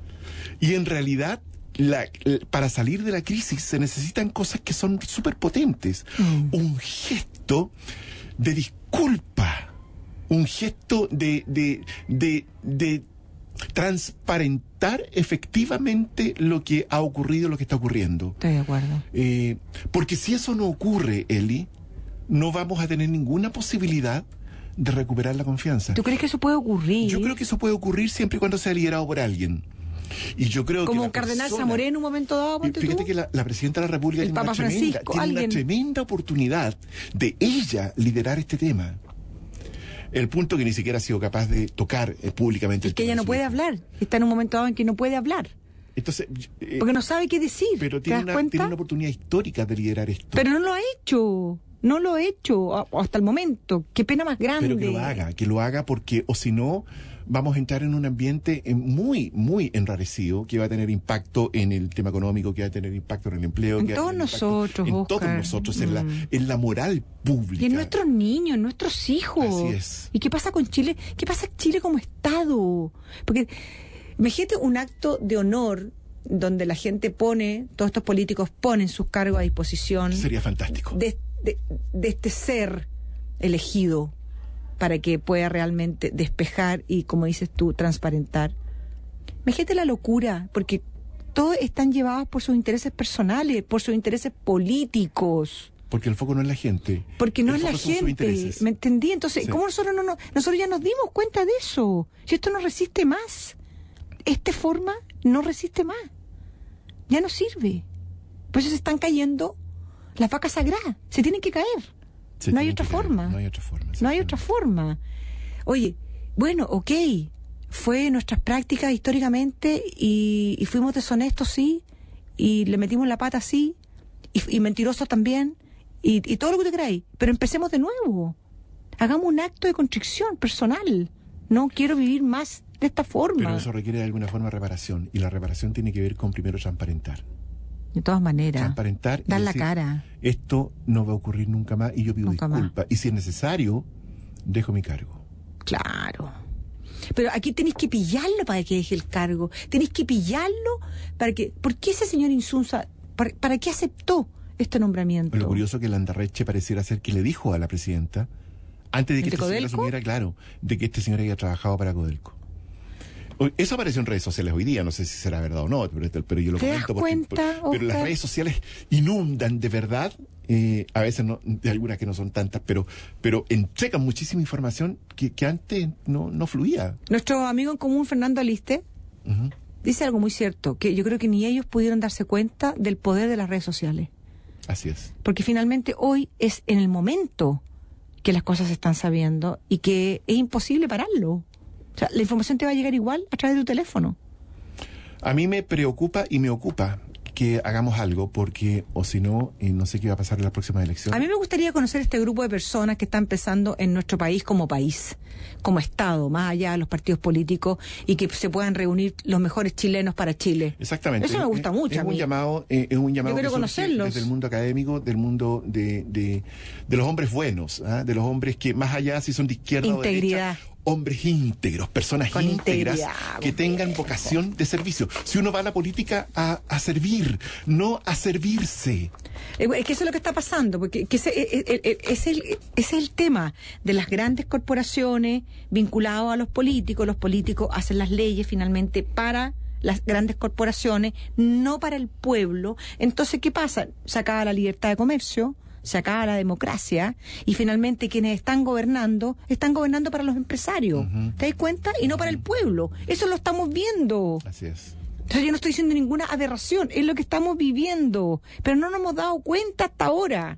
Y en realidad, la, la, para salir de la crisis se necesitan cosas que son súper potentes. Mm. Un gesto de disculpa. Un gesto de, de, de, de transparentar efectivamente lo que ha ocurrido, lo que está ocurriendo. Estoy de acuerdo. Eh, porque si eso no ocurre, Eli, no vamos a tener ninguna posibilidad de recuperar la confianza. ¿Tú crees que eso puede ocurrir? Yo creo que eso puede ocurrir siempre y cuando sea liderado por alguien. Y yo creo como que un cardenal persona, Zamoré en un momento dado. Fíjate tú? que la, la presidenta de la República tiene, Papa una tremenda, tiene una tremenda oportunidad de ella liderar este tema. El punto que ni siquiera ha sido capaz de tocar eh, públicamente. Es que ella no puede hablar. Está en un momento dado en que no puede hablar. Entonces, eh, porque no sabe qué decir. Pero tiene una, tiene una oportunidad histórica de liderar esto. Pero no lo ha hecho. No lo ha hecho hasta el momento. Qué pena más grande. Pero que lo haga, que lo haga porque, o si no, vamos a entrar en un ambiente eh, muy, muy enrarecido, que va a tener impacto en el tema económico, que va a tener impacto en el empleo. En que va a todos tener impacto nosotros, En Oscar. todos nosotros, Mm. en, la, en la moral pública. Y en nuestros niños, en nuestros hijos. Así es. ¿Y qué pasa con Chile? ¿Qué pasa con Chile como Estado? Porque imagínate un acto de honor donde la gente pone, todos estos políticos ponen sus cargos a disposición. Sería fantástico. De, de, de este ser elegido para que pueda realmente despejar y, como dices tú, transparentar. Imagínate la locura, porque todos están llevados por sus intereses personales, por sus intereses políticos. Porque el foco no es la gente. Porque no El es la foco son sus gente. intereses. ¿Me entendí? Entonces, Sí. ¿cómo nosotros no, no nosotros ya nos dimos cuenta de eso? Si esto no resiste más, esta forma no resiste más. Ya no sirve. Por eso se están cayendo las vacas sagradas. Se tienen que caer. Se no hay tienen otra que caer. forma. No hay otra forma. No hay otra forma. Oye, bueno, ok, fue nuestras prácticas históricamente y, y fuimos deshonestos, sí, y le metimos la pata, sí, y, y mentirosos también, y, y todo lo que te queráis, pero empecemos de nuevo. Hagamos un acto de contrición personal. No quiero vivir más de esta forma. Pero eso requiere de alguna forma reparación, y la reparación tiene que ver con primero transparentar. De todas maneras, Transparentar y dar la decir, cara. esto no va a ocurrir nunca más y yo pido Nunca disculpas. Y si es necesario, dejo mi cargo. Claro. Pero aquí tenéis que pillarlo para que deje el cargo. Tenéis que pillarlo para que... ¿Por qué ese señor Insunza, para, para qué aceptó este nombramiento? Lo curioso es que Landarreche pareciera ser que le dijo a la presidenta, antes de que ¿De este señor Codelco? asumiera, claro, de que este señor había trabajado para Codelco. Hoy- Eso apareció en redes sociales hoy día, no sé si será verdad o no, pero, pero yo lo ¿Te das comento porque, cuenta, pero las Oscar? redes sociales inundan de verdad, eh, a veces no, de algunas que no son tantas, pero pero entregan muchísima información que, que antes no, no fluía. Nuestro amigo en común, Fernando Aliste, Ujú. dice algo muy cierto, que yo creo que ni ellos pudieron darse cuenta del poder de las redes sociales. Así es. Porque finalmente hoy es en el momento que las cosas se están sabiendo y que es imposible pararlo. O sea, la información te va a llegar igual a través de tu teléfono. A mí me preocupa y me ocupa que hagamos algo, porque, o si no, eh, no sé qué va a pasar en las próximas elecciones. A mí me gustaría conocer este grupo de personas que están empezando en nuestro país como país, como Estado, más allá de los partidos políticos, y que se puedan reunir los mejores chilenos para Chile. Exactamente. Eso me gusta Es- mucho es a un mí. llamado, eh, es un llamado Yo quiero que surge conocerlos. desde el mundo académico, del mundo de, de, de los hombres buenos, ¿ah? De los hombres que más allá si son de izquierda Integridad. o derecha, hombres íntegros, personas Con íntegras integridad, que tengan vocación de servicio. Si uno va a la política a, a servir, no a servirse. Eh, Es que eso es lo que está pasando, porque que ese, eh, eh, eh, es, el, ese es el tema de las grandes corporaciones vinculados a los políticos. Los políticos hacen las leyes finalmente para las grandes corporaciones, no para el pueblo. Entonces, ¿qué pasa? Se acaba la libertad de comercio, se acaba la democracia, y finalmente quienes están gobernando, están gobernando para los empresarios. ¿Te das cuenta? Y no para el pueblo. Eso lo estamos viendo. Así es. Entonces yo no estoy diciendo ninguna aberración, es lo que estamos viviendo, pero no nos hemos dado cuenta hasta ahora.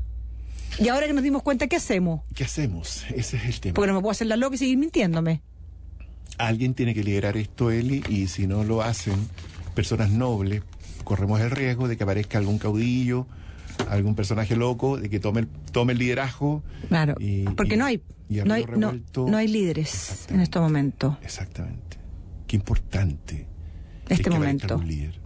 Y ahora que nos dimos cuenta, ¿qué hacemos? ¿Qué hacemos? Ese es el tema. Porque no me puedo hacer la loca y seguir mintiéndome. Alguien tiene que liderar esto, Eli, y si no lo hacen personas nobles, corremos el riesgo de que aparezca algún caudillo, algún personaje loco, de que tome el, tome el liderazgo. Claro, y- porque y- no hay y a no hay, río no, revuelto. no hay líderes en este momento. Exactamente. Qué importante Este es que momento. aparezca algún líder.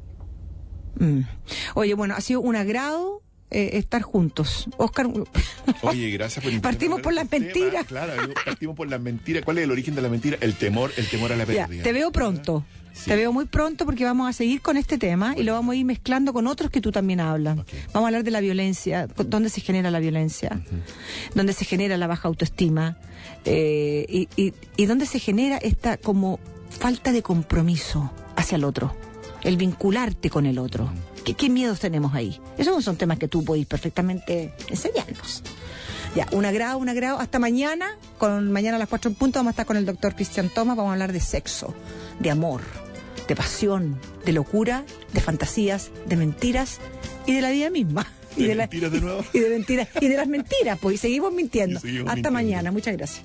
Mm. Oye, bueno, ha sido un agrado eh, estar juntos. Oscar, Oye, gracias por invitarme Partimos a por hablar las de estos mentiras. temas. Claro, yo- partimos por las mentiras. ¿Cuál es el origen de la mentira? El temor, el temor a la ya, pérdida. te veo pronto. Te veo muy pronto porque vamos a seguir con este tema y lo vamos a ir mezclando con otros que tú también hablas. Vamos a hablar de la violencia, con- dónde se genera la violencia, dónde se genera la baja autoestima eh, y, y, y dónde se genera esta como falta de compromiso hacia el otro, el vincularte con el otro. ¿Qué, qué miedos tenemos ahí? Esos no son temas que tú podés perfectamente enseñarnos. Ya, un agrado, un agrado. Hasta mañana. Con mañana a las cuatro en punto vamos a estar con el doctor Cristian Thomas. Vamos a hablar de sexo, de amor, de pasión, de locura, de fantasías, de mentiras y de la vida misma. Y ¿De la- mentiras de nuevo? Y de mentiras. Y de las mentiras, pues. Y seguimos mintiendo. Y seguimos Hasta mintiendo. mañana. Muchas gracias.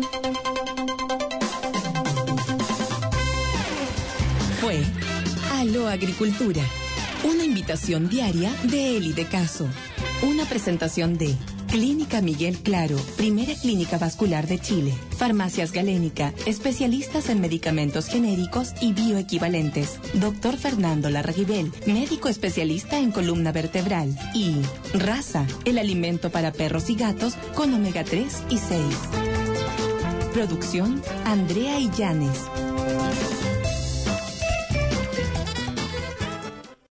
Fue Aló Agricultura, una invitación diaria de Eli de Caso. Una presentación de Clínica Miguel Claro, primera clínica vascular de Chile. Farmacias Galénica, especialistas en medicamentos genéricos y bioequivalentes. Doctor Fernando Larraguibel, médico especialista en columna vertebral. Y Raza, el alimento para perros y gatos con omega tres y seis. Producción Andrea Illanes.